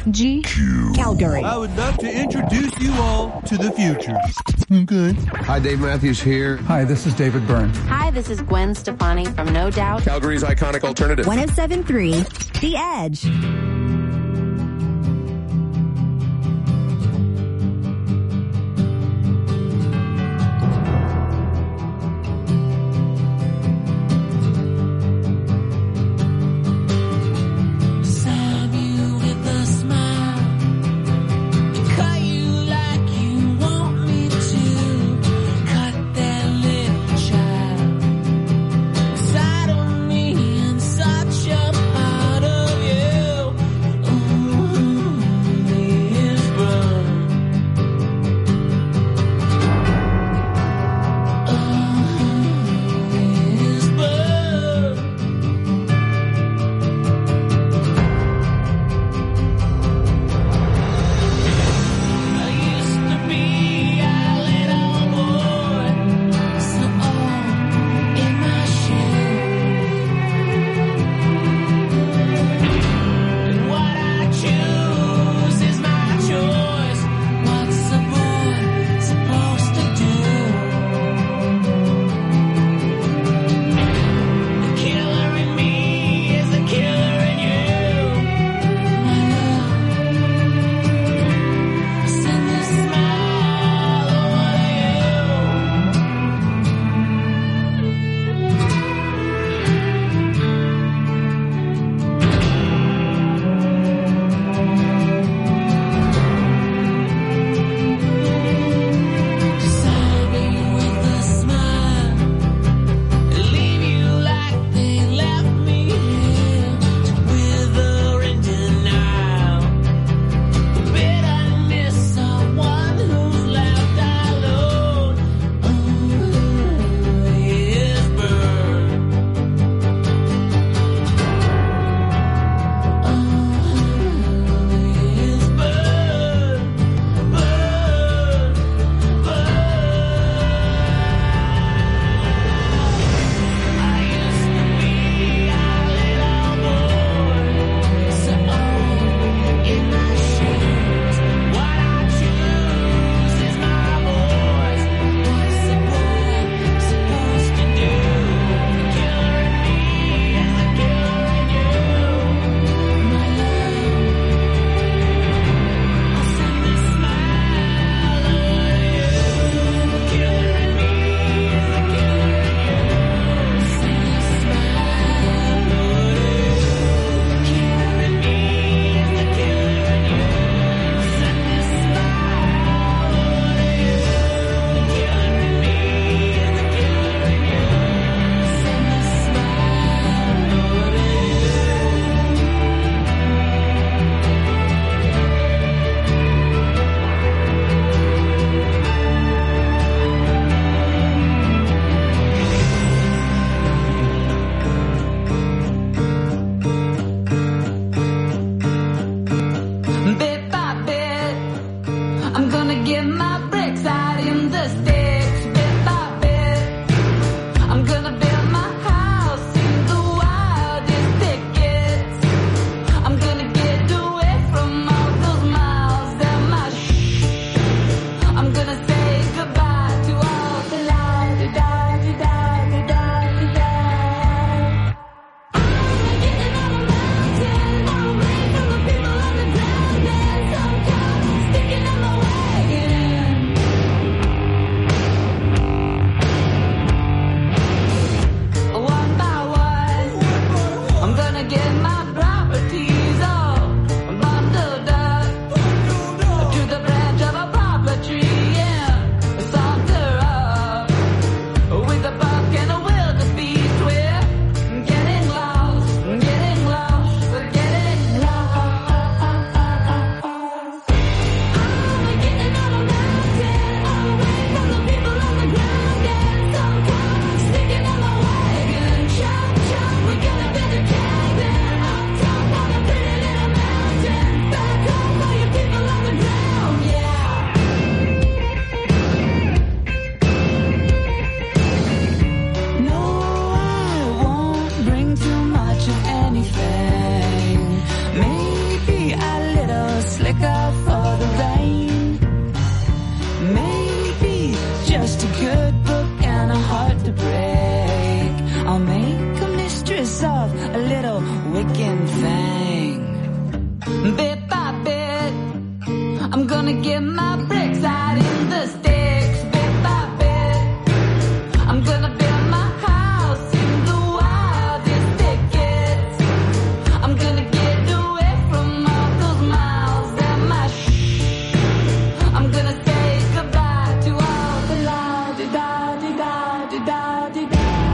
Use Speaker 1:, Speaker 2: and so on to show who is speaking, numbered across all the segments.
Speaker 1: G. Calgary.
Speaker 2: I would love to introduce you all to the future. Okay.
Speaker 3: Hi, Dave Matthews here.
Speaker 4: Hi, this is David Byrne.
Speaker 5: Hi, this is Gwen Stefani from No Doubt.
Speaker 6: Calgary's iconic alternative.
Speaker 1: 107.3 The Edge.
Speaker 7: Inside of me, in such a part of you.
Speaker 3: just a good book and a heart to break. I'll make a mistress of a little Wiccan thing. Bit by bit, I'm gonna get my bricks out in the sticks. Bit by bit, I'm gonna build my house in the wildest thickets. I'm gonna get away from all those miles and my I'm gonna say goodbye to all the la-di-da-di-da-di-da-di-da-di-da.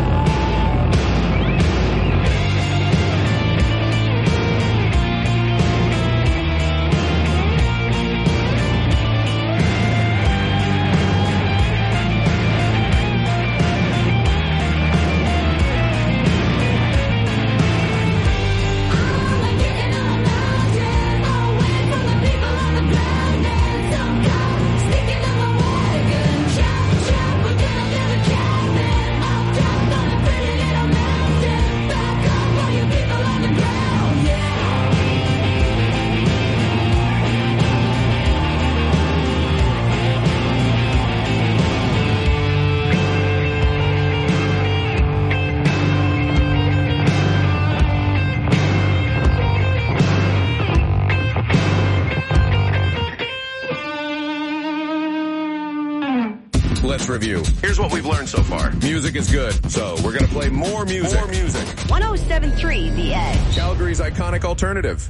Speaker 4: Let's review. Here's what we've learned so far. Music is good, so we're going to play more music.
Speaker 1: 107.3 The Edge.
Speaker 4: Calgary's iconic alternative.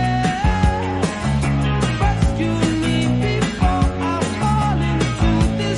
Speaker 3: Rescue me before I fall into this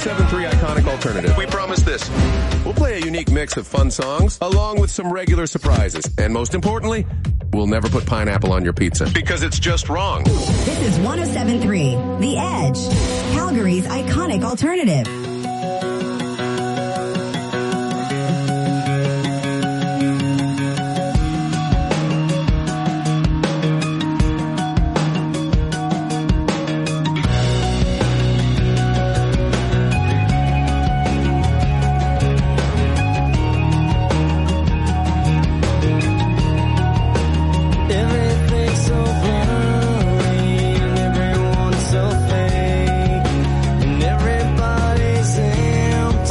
Speaker 4: 107.3 Iconic Alternative, we promise this. We'll play a unique mix of fun songs, along with some regular surprises. And most importantly, we'll never put pineapple on your pizza, because it's just wrong.
Speaker 6: This is 107.3 The Edge, Calgary's iconic alternative.
Speaker 3: Everybody's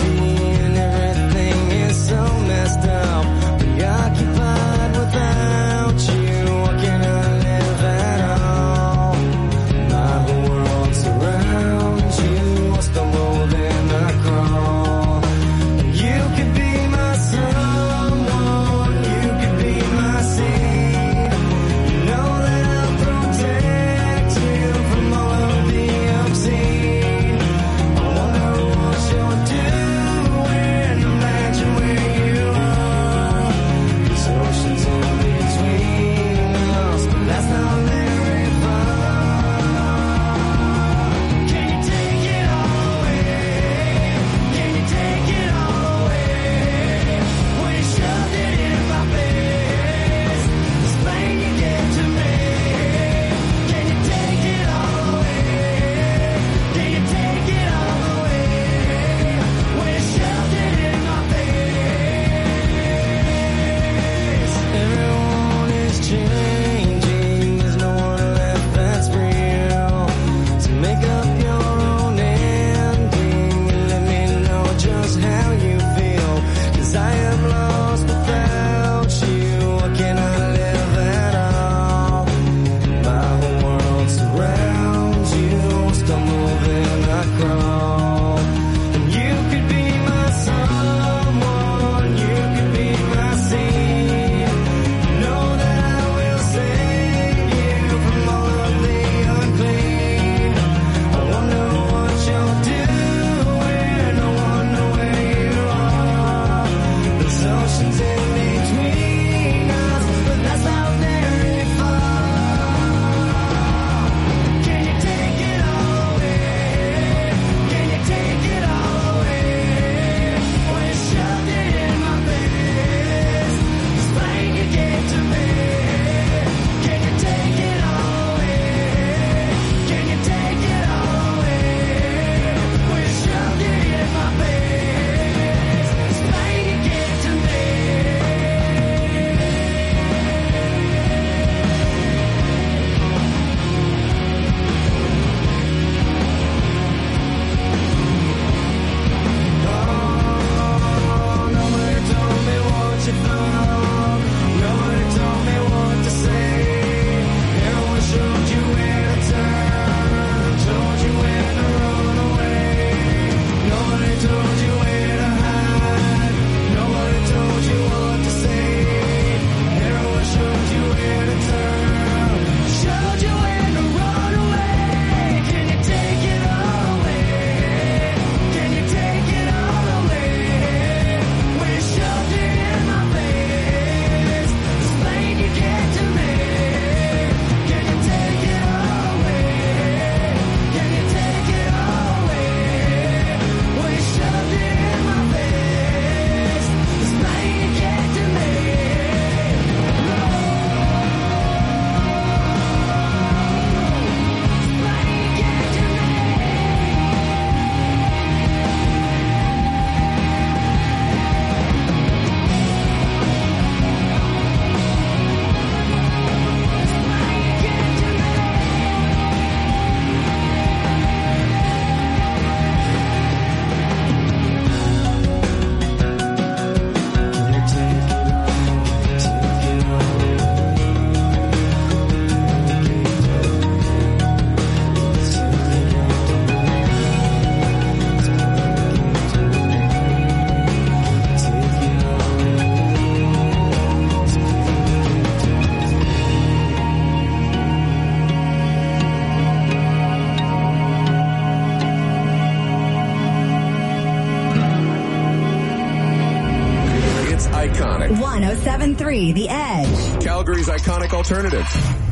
Speaker 6: 107.3 The Edge.
Speaker 4: Calgary's iconic alternative.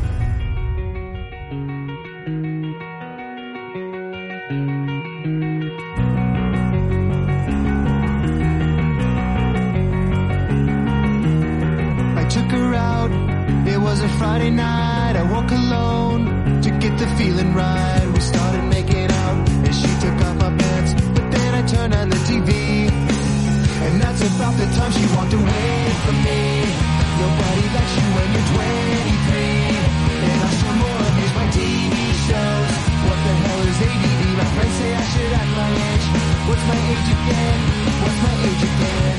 Speaker 7: I took her out. It was a Friday night. I woke alone to get the feeling right. We started making out and she took off my pants. But then I turned on the TV. And that's about the time she walked away from me. Nobody likes you when you're 23. And I still more amuse my TV shows. What the hell is ADD? My friends say I should act my age. What's my age again? What's my age again?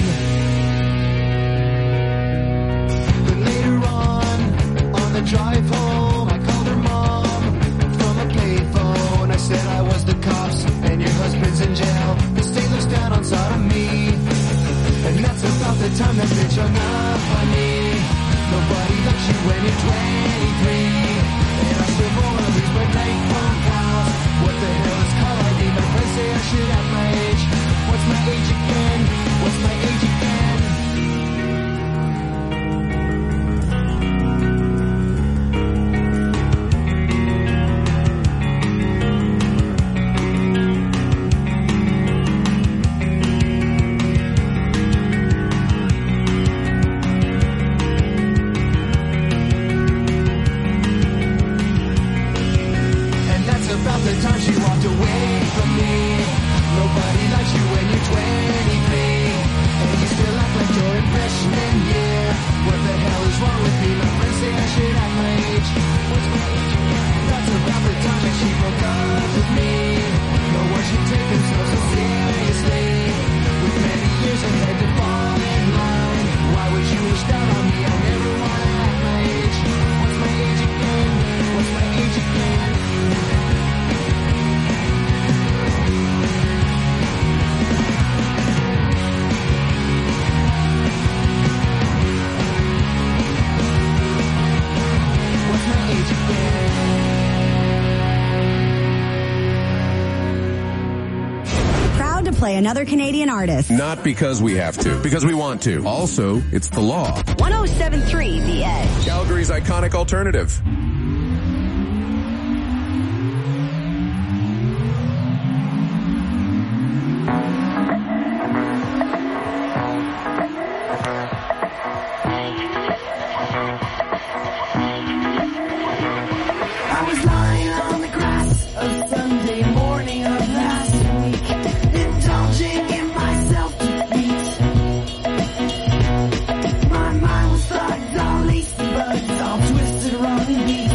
Speaker 7: But later on the drive home, I called her mom from a payphone. I said I was the cops and your husband's in jail. The state looks down on sodomy. And that's about the time that bitch hung up on me. Nobody likes you when you're 23. And I still wanna lose my night phone calls. What the hell is call ID? My friends say I should have my age. What's my age again? What's my age again?
Speaker 6: Play another Canadian artist.
Speaker 4: Not because we have to, because we want to. Also, it's the law.
Speaker 1: 107.3 The Edge.
Speaker 4: Calgary's iconic alternative.
Speaker 7: I was lying on the grass a Sunday morning of last week, indulging in my self-defeat. My mind was thugged, all lacy buds, all twisted, wrong and beat.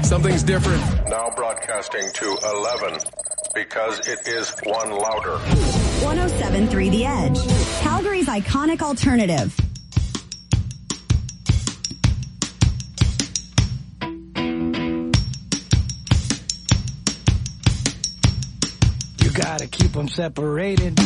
Speaker 4: Something's different. Now broadcasting to 11 because it is one louder.
Speaker 6: 107.3 The Edge, Calgary's iconic alternative.
Speaker 8: You gotta keep them separated.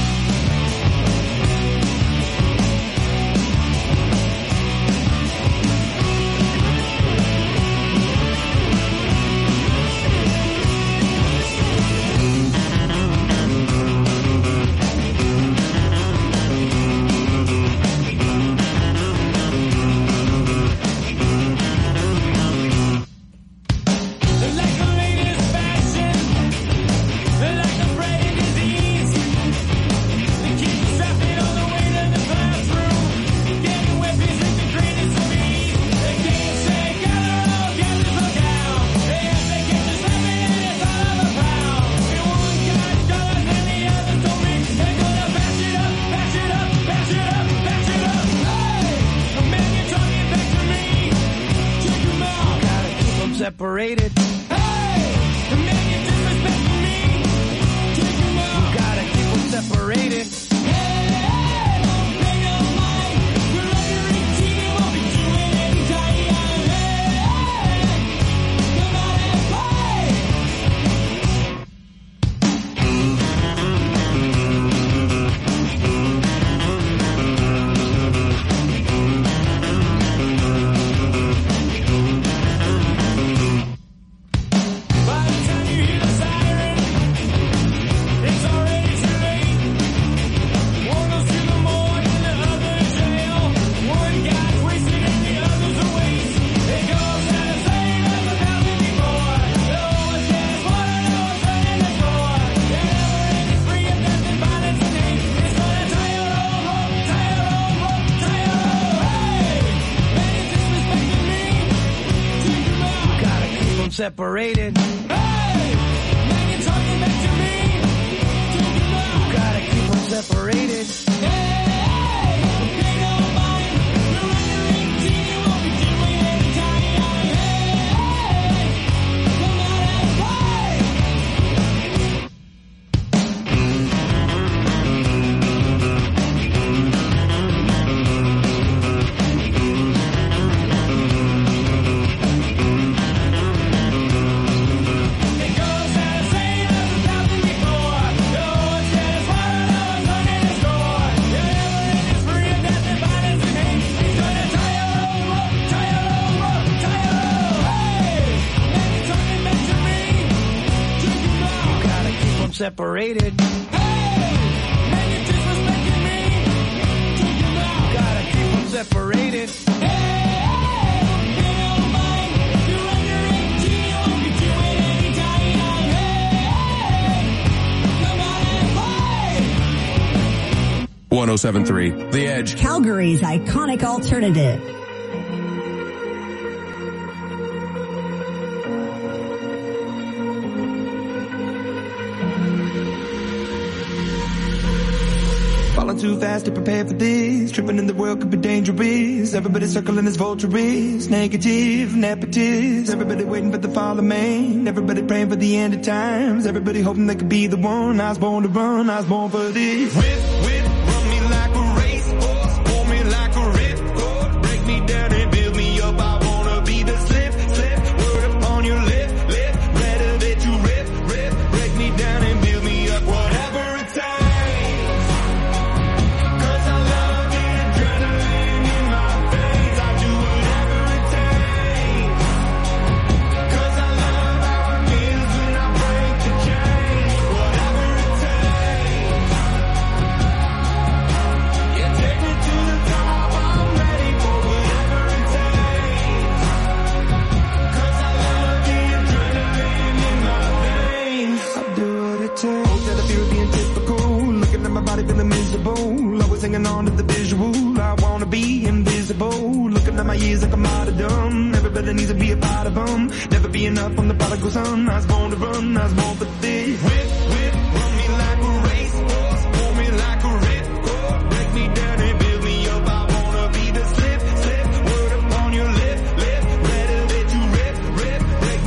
Speaker 8: Separated. Hey! The man you disrespecting me. Kick him out. You gotta keep them separated. Hey! Don't pay no mind. We're under 18 and we'll be doing anytime. Hey! Come out and play. Separated. Hey! Man, you're talking back to me. Take him out. You gotta keep them separated. Hey! Don't pay no mind. We're under 18 and we'll be doing anytime. Hey! Come out and play. Separated. Hey! Man, you're disrespecting me. Take him out. You gotta keep them separated. Hey! Don't pay no mind. You're under 18, you won't be doing anytime. Hey! Come out and play.
Speaker 4: 107.3 The Edge.
Speaker 6: Calgary's iconic alternative.
Speaker 9: Falling too fast to prepare for this. Tripping in the world could be dangerous. Everybody circling as vultures. Negative, nepotist. Everybody waiting for the fall of man. Everybody praying for the end of times. Everybody hoping they could be the one. I was born to run, I was born for this. Whip, run me like a racehorse. Pull me like a ripcord. Break me down and build me up. I wanna be the slip. Word upon your lip. Better that you rip. Break me down and build me up. Whatever it takes. Feeling miserable, always hanging on to the visual. I wanna be invisible, looking at my years like I'm martyrdom. Everybody needs to be a part of them. Never be enough on the prodigal son. I was born to run, I was born for this. Whip, run me like a racehorse. Pull me like a ripcord. Break me down and build me up. I wanna be the slip. Word upon your lip. Better that you rip. Break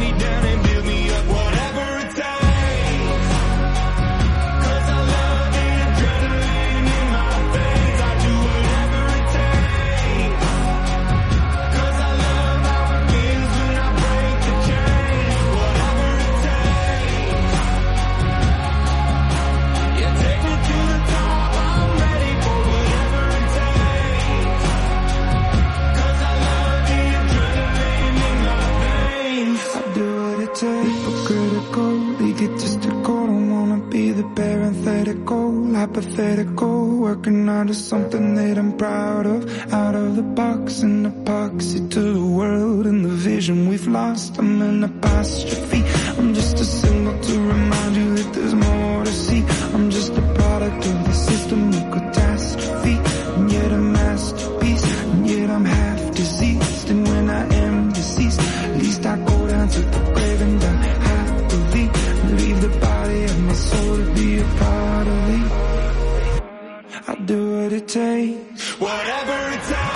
Speaker 9: parenthetical, hypothetical, working onto something that I'm proud of. Out of the box, an epoxy to the world and the vision we've lost. I'm an apostrophe, I'm just a symbol to remind you that there's more to see. I'm just a product of the system of catastrophe, and yet a masterpiece, and yet I'm half diseased. And when I am deceased, at least I go down to the grave and die happily, and leave the body of my soul to be a part of me. I'll do what it takes, whatever it takes.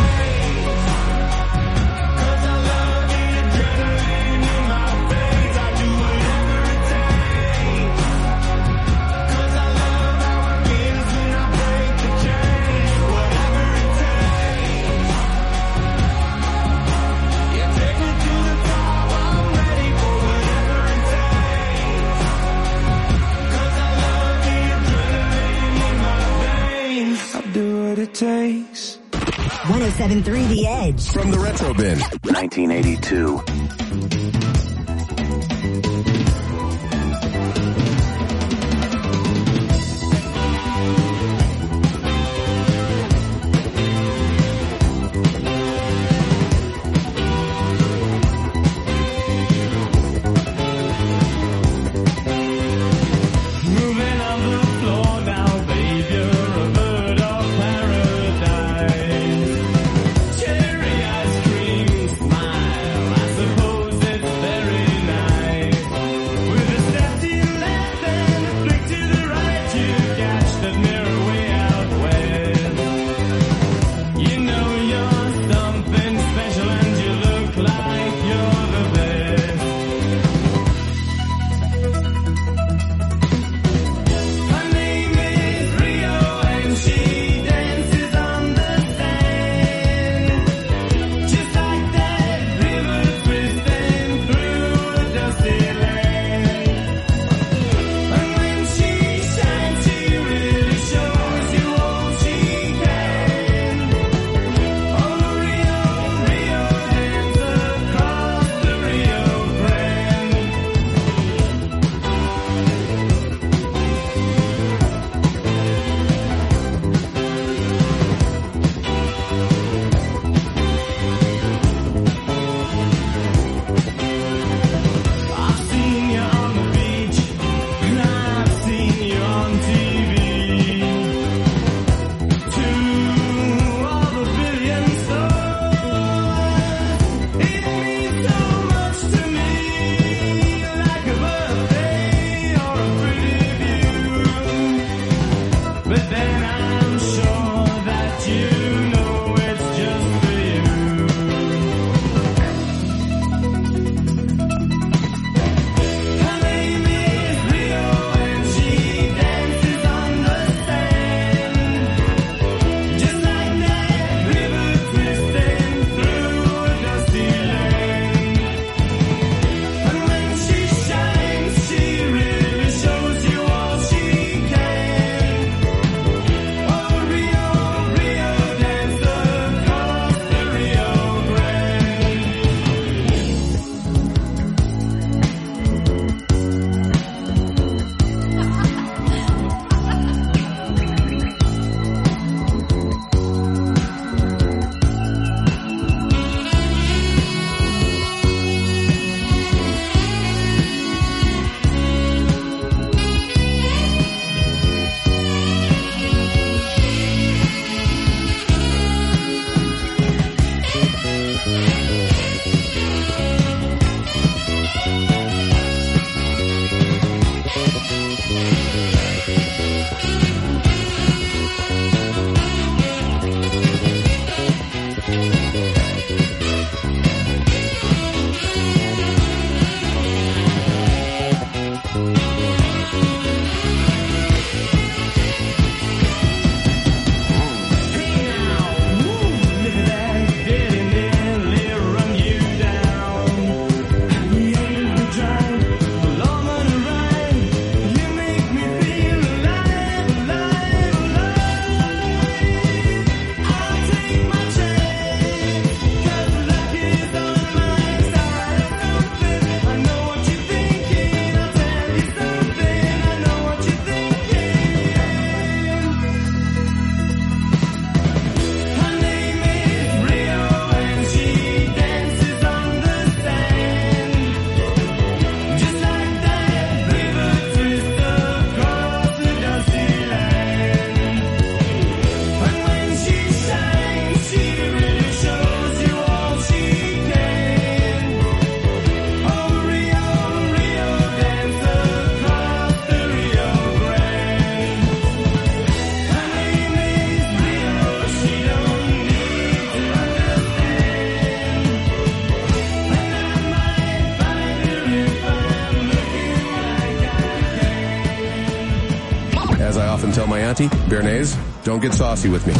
Speaker 9: It takes
Speaker 6: 107.3 The Edge.
Speaker 4: From the Retro Bin.
Speaker 10: 1982.
Speaker 8: Cherry ice cream smile, I suppose.
Speaker 4: As I often tell my auntie, Bernays, don't get saucy with me.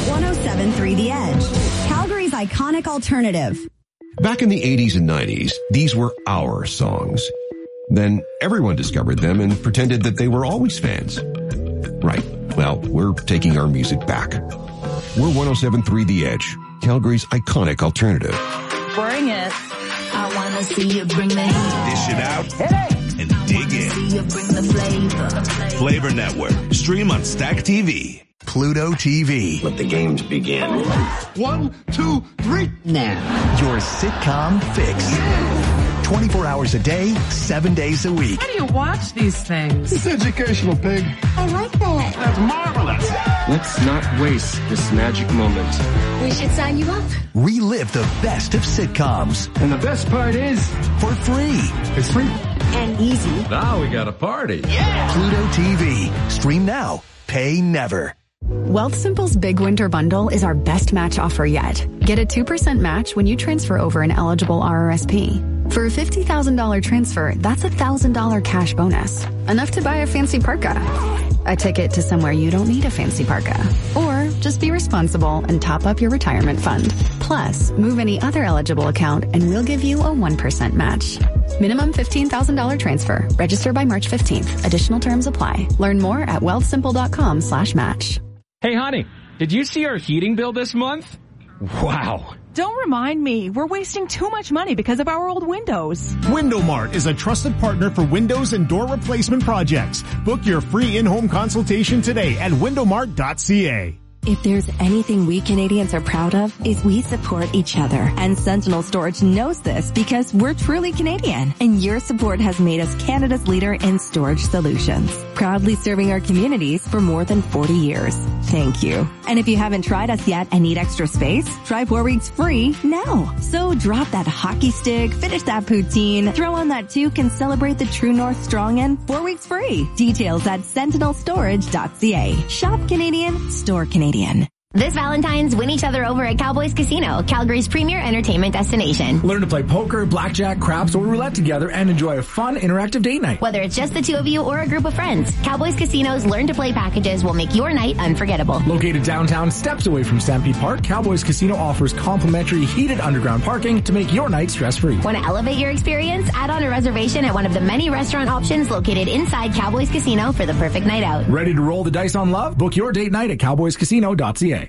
Speaker 6: 107.3 The Edge, Calgary's iconic alternative.
Speaker 10: Back in the 80s and 90s, these were our songs. Then everyone discovered them and pretended that they were always fans. Right. Well, we're taking our music back. We're 107.3 The Edge, Calgary's iconic alternative.
Speaker 3: Bring it. I want to see you bring the heat.
Speaker 11: Dish it out and dig in.
Speaker 3: See you bring the flavor.
Speaker 11: Flavor Network. Stream on Stack TV.
Speaker 12: Pluto TV.
Speaker 13: Let the games begin.
Speaker 12: 1, 2, 3.
Speaker 13: Now.
Speaker 12: Your sitcom fix. 24 hours a day, 7 days a week.
Speaker 14: How do you watch these things?
Speaker 12: It's educational, pig.
Speaker 14: I like that.
Speaker 11: That's marvelous.
Speaker 15: Let's not waste this magic moment.
Speaker 16: We should sign you up.
Speaker 12: Relive the best of sitcoms.
Speaker 15: And the best part is,
Speaker 12: for free.
Speaker 15: It's free.
Speaker 16: And easy.
Speaker 15: Now we got a party.
Speaker 12: Yeah. Pluto TV. Stream now. Pay never.
Speaker 17: Wealthsimple's Big Winter Bundle is our best match offer yet. Get a 2% match when you transfer over an eligible RRSP. For a $50,000 transfer, that's $1,000 cash bonus. Enough to buy a fancy parka. A ticket to somewhere you don't need a fancy parka. Or just be responsible and top up your retirement fund. Plus, move any other eligible account and we'll give you a 1% match. Minimum $15,000 transfer. Register by March 15th. Additional terms apply. Learn more at wealthsimple.com/match.
Speaker 18: Hey, honey, did you see our heating bill this month? Wow.
Speaker 19: Don't remind me. We're wasting too much money because of our old windows.
Speaker 20: Window Mart is a trusted partner for windows and door replacement projects. Book your free in-home consultation today at windowmart.ca.
Speaker 21: If there's anything we Canadians are proud of, is we support each other. And Sentinel Storage knows this because we're truly Canadian. And your support has made us Canada's leader in storage solutions. Proudly serving our communities for more than 40 years. Thank you. And if you haven't tried us yet and need extra space, try 4 weeks free now. So drop that hockey stick, finish that poutine, throw on that toque and celebrate the True North Strong End 4 weeks free. Details at sentinelstorage.ca. Shop Canadian, store Canadian.
Speaker 22: This Valentine's, win each other over at Cowboys Casino, Calgary's premier entertainment destination.
Speaker 23: Learn to play poker, blackjack, craps, or roulette together and enjoy a fun, interactive date night.
Speaker 22: Whether it's just the two of you or a group of friends, Cowboys Casino's Learn to Play packages will make your night unforgettable.
Speaker 23: Located downtown, steps away from Stampede Park, Cowboys Casino offers complimentary heated underground parking to make your night stress-free.
Speaker 22: Want to elevate your experience? Add on a reservation at one of the many restaurant options located inside Cowboys Casino for the perfect night out.
Speaker 23: Ready to roll the dice on love? Book your date night at cowboyscasino.ca.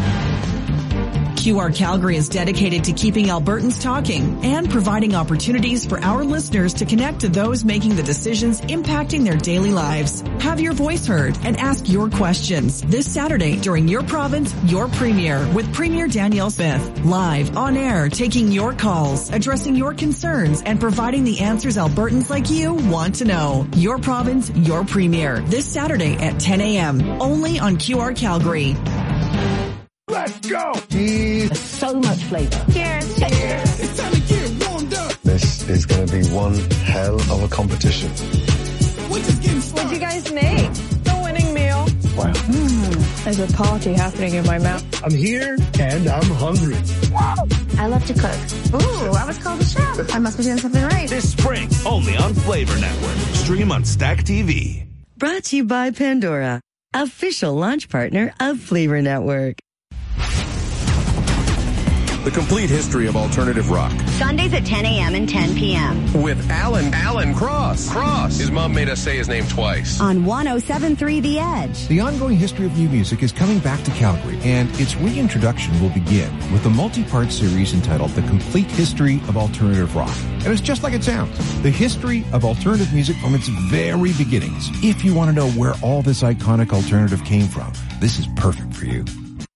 Speaker 24: QR Calgary is dedicated to keeping Albertans talking and providing opportunities for our listeners to connect to those making the decisions impacting their daily lives. Have your voice heard and ask your questions this Saturday during Your Province, Your Premier with Premier Danielle Smith. Live, on air, taking your calls, addressing your concerns, and providing the answers Albertans like you want to know. Your Province, Your Premier this Saturday at 10 a.m. only on QR Calgary.
Speaker 11: Let's go!
Speaker 25: So much flavor.
Speaker 22: Cheers. Cheers.
Speaker 11: It's time to get warmed up.
Speaker 26: This is going to be one hell of a competition.
Speaker 27: What'd you guys make? The winning meal.
Speaker 26: Wow.
Speaker 27: There's a party happening in my mouth.
Speaker 26: I'm here and I'm hungry.
Speaker 22: I love to cook. Ooh, I was called a chef. I must be doing something right.
Speaker 11: This spring, only on Flavor Network. Stream on Stack TV.
Speaker 28: Brought to you by Pandora, official launch partner of Flavor Network.
Speaker 4: The complete history of alternative rock.
Speaker 6: Sundays at 10 a.m. and 10 p.m.
Speaker 4: With Alan Cross. His mom made us say his name twice.
Speaker 6: On 107.3 The Edge.
Speaker 10: The ongoing history of new music is coming back to Calgary, and its reintroduction will begin with a multi-part series entitled The Complete History of Alternative Rock. And it's just like it sounds. The history of alternative music from its very beginnings. If you want to know where all this iconic alternative came from, this is perfect for you.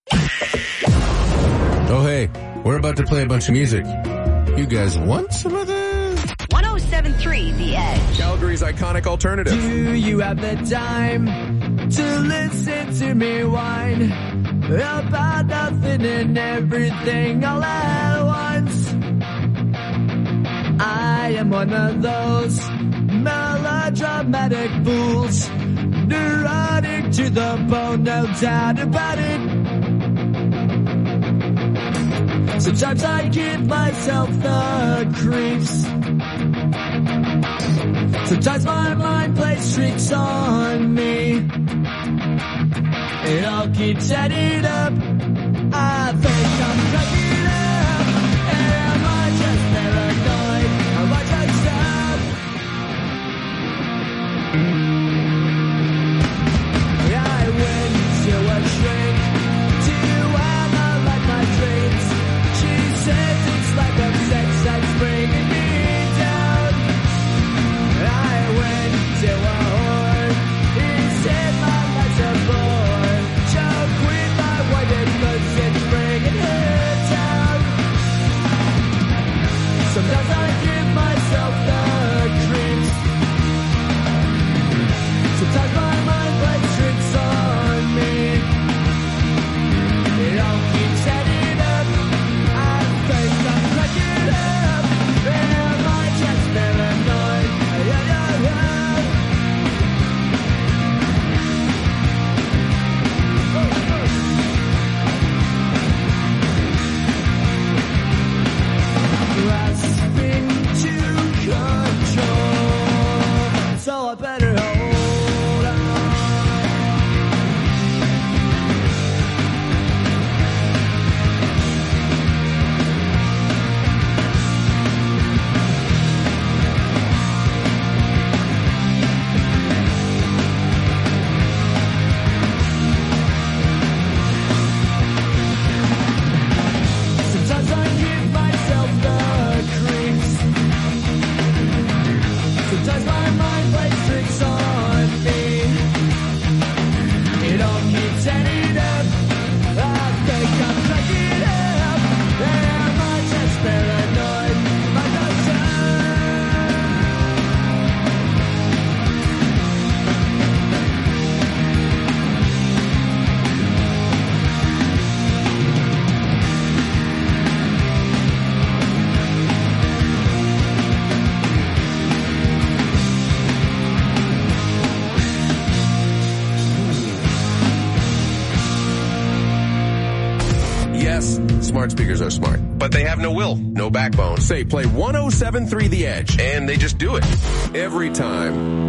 Speaker 4: Oh, hey, we're about to play a bunch of music. You guys want some of this?
Speaker 6: 107.3 The Edge.
Speaker 4: Calgary's iconic alternative.
Speaker 3: Do you have the time to listen to me whine about nothing and everything all at once? I am one of those melodramatic fools, neurotic to the bone, no doubt about it. Sometimes I give myself the creeps. Sometimes my mind plays tricks on me. It all keeps adding up. I think I'm cracking up. Am I just paranoid? Am I just up? I went to a shrink to analyze my dreams. She says it's like a sex that's bringing me down. I went to a whore. He said my life's a bore. Choke with my whited goods, it's bringing her down. Sometimes I give myself the creeps. Sometimes my mind plays tricks on me. It all keeps adding up. I think I'm cracking up. Am I just paranoid? Yeah, yeah, yeah. Grasping to control, so I better hold on. Sometimes I give myself the creeps. Sometimes my mind plays tricks on me. It all keeps adding up. I think I'm cracking up. Am I just paranoid? Am I just
Speaker 4: Yes, smart speakers are smart, but they have no will, no backbone. Say, play 107.3 The Edge, and they just do it. Every time.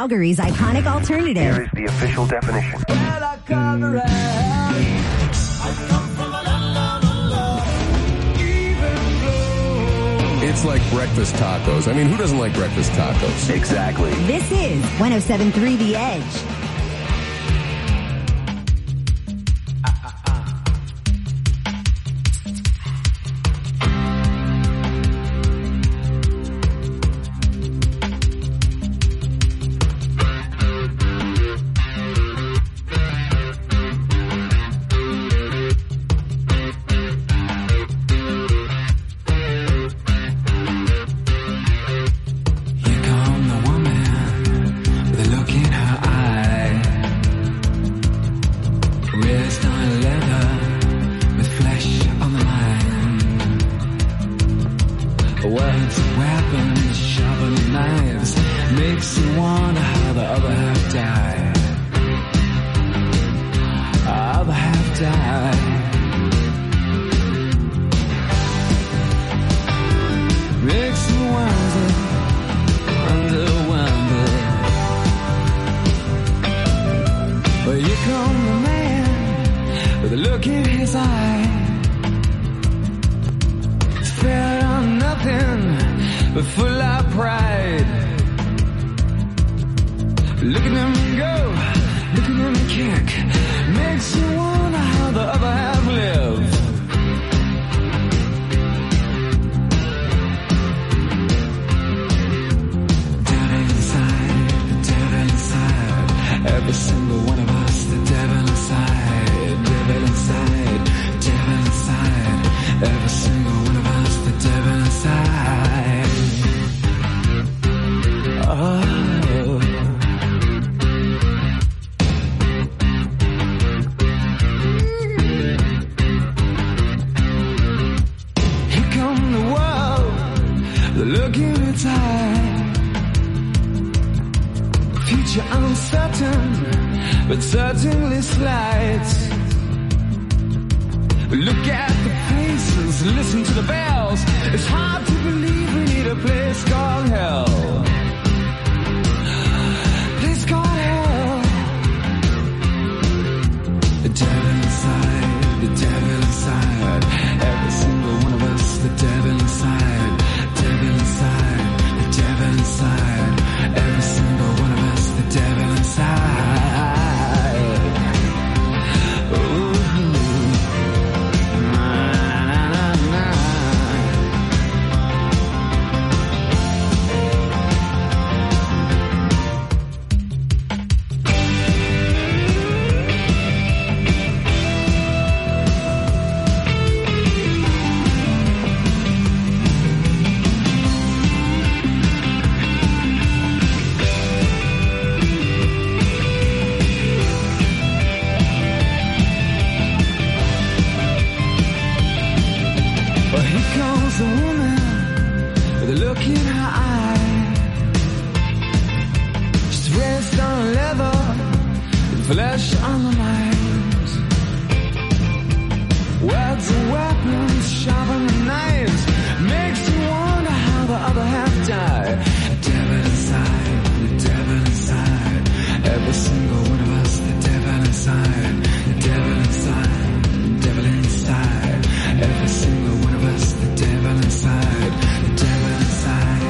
Speaker 6: Calgary's iconic alternative.
Speaker 1: Here is the official definition.
Speaker 4: It's like breakfast tacos. I mean, who doesn't like breakfast tacos?
Speaker 1: Exactly.
Speaker 6: This is 107.3 The Edge.
Speaker 3: Every single one of us, the devil inside, the devil inside.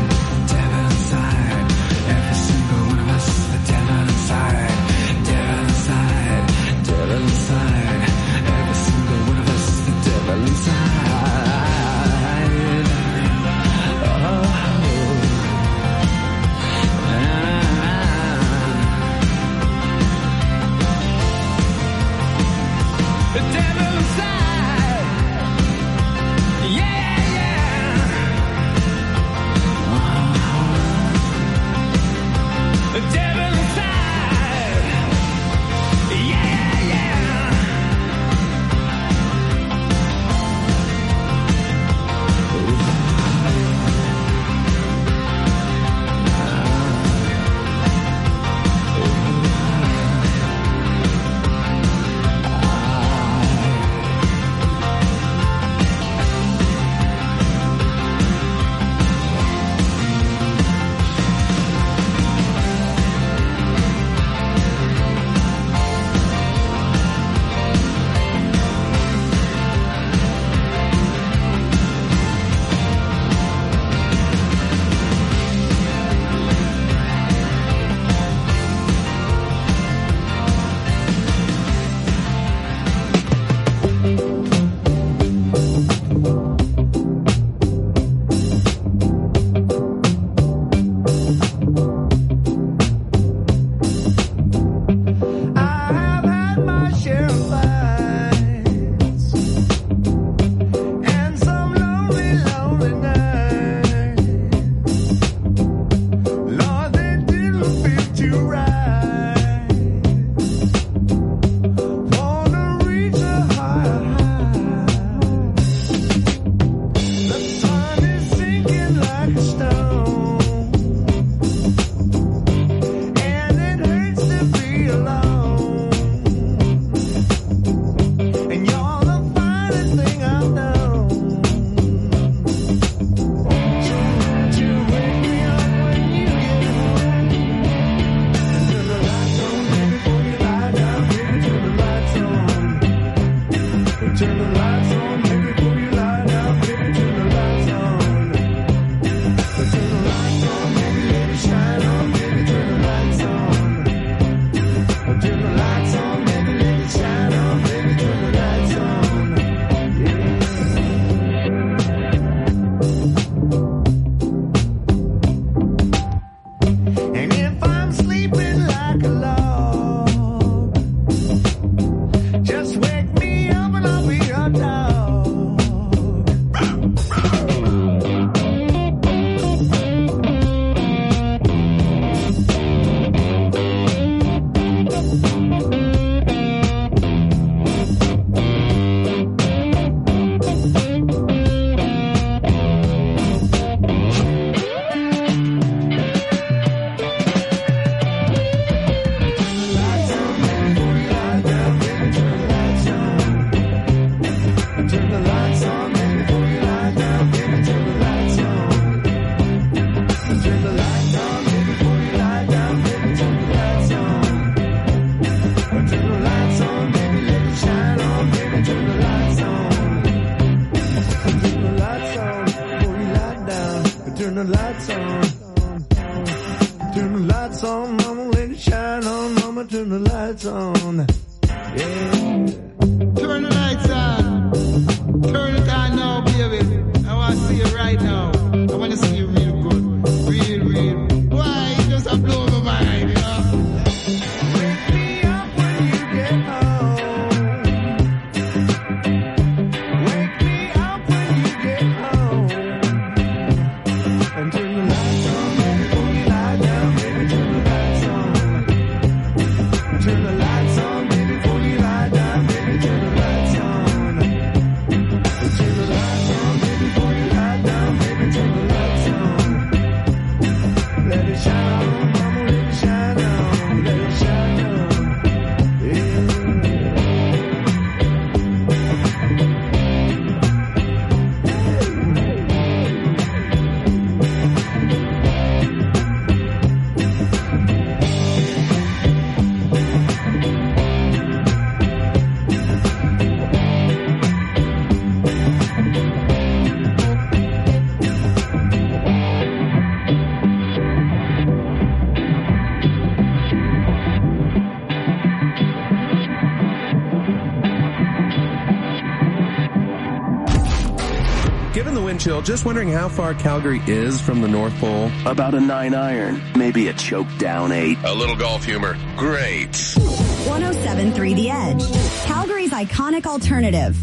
Speaker 1: turn the lights on. Turn the lights on, mama, let it shine on, mama, turn the lights on. Yeah.
Speaker 2: Turn the lights on. Turn it on now, baby. I want to see you right now. I want to see you real good. Real. Why? You just a blow my mind, you know?
Speaker 1: Wake me up when you get home. Wake me up when you get home. And turn the lights on, baby, before you lie down, baby, turn the lights on. Turn the lights on, baby, before you lie down, baby, turn the lights on. Turn the lights on, baby, before you lie down, baby, turn the lights on. Let it shine on, mama, let it shine on, let it shine on.
Speaker 4: Given the wind chill, just wondering how far Calgary is from the North Pole.
Speaker 5: About a 9 iron, maybe a choked down 8.
Speaker 4: A little golf humor. Great.
Speaker 6: 107.3 The Edge, Calgary's iconic alternative.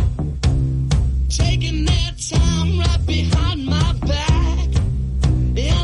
Speaker 7: Taking their time right behind my back. Yeah.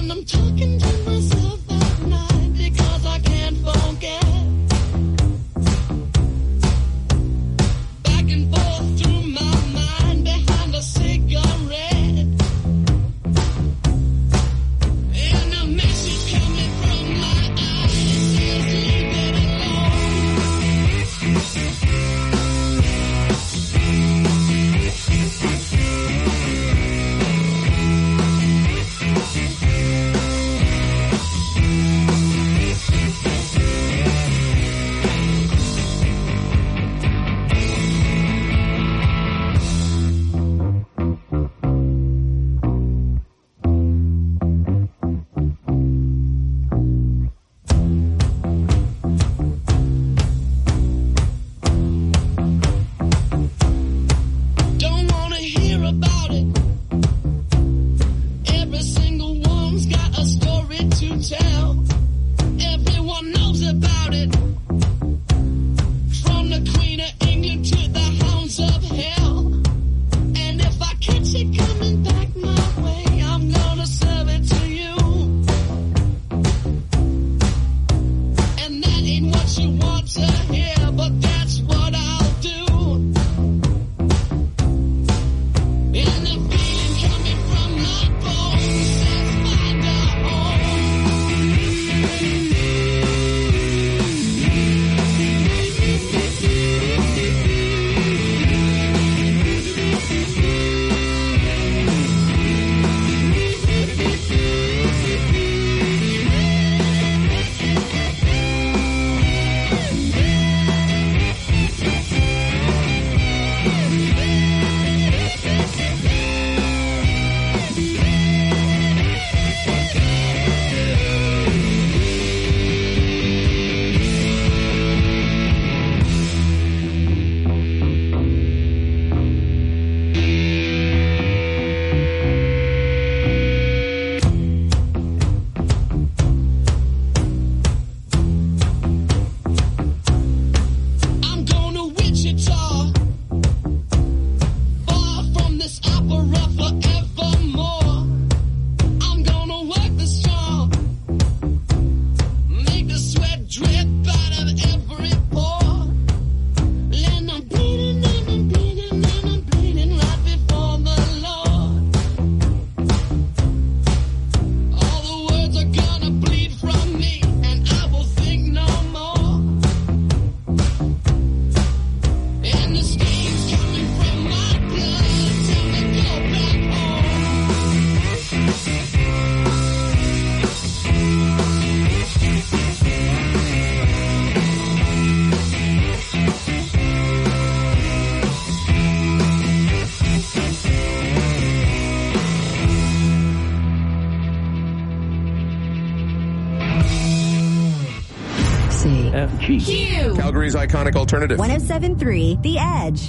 Speaker 28: C.
Speaker 11: F, G.
Speaker 28: Q.
Speaker 4: Calgary's iconic alternative.
Speaker 6: 107.3 The Edge.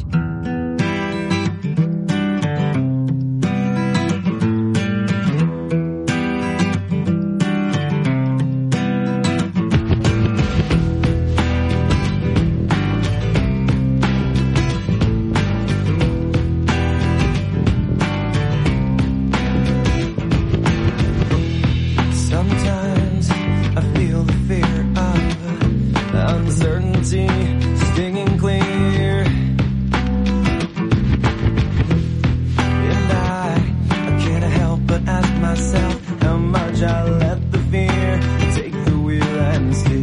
Speaker 1: Sometimes I feel the fear of uncertainty stinging clear, and I can't help but ask myself how much I let the fear take the wheel and steer.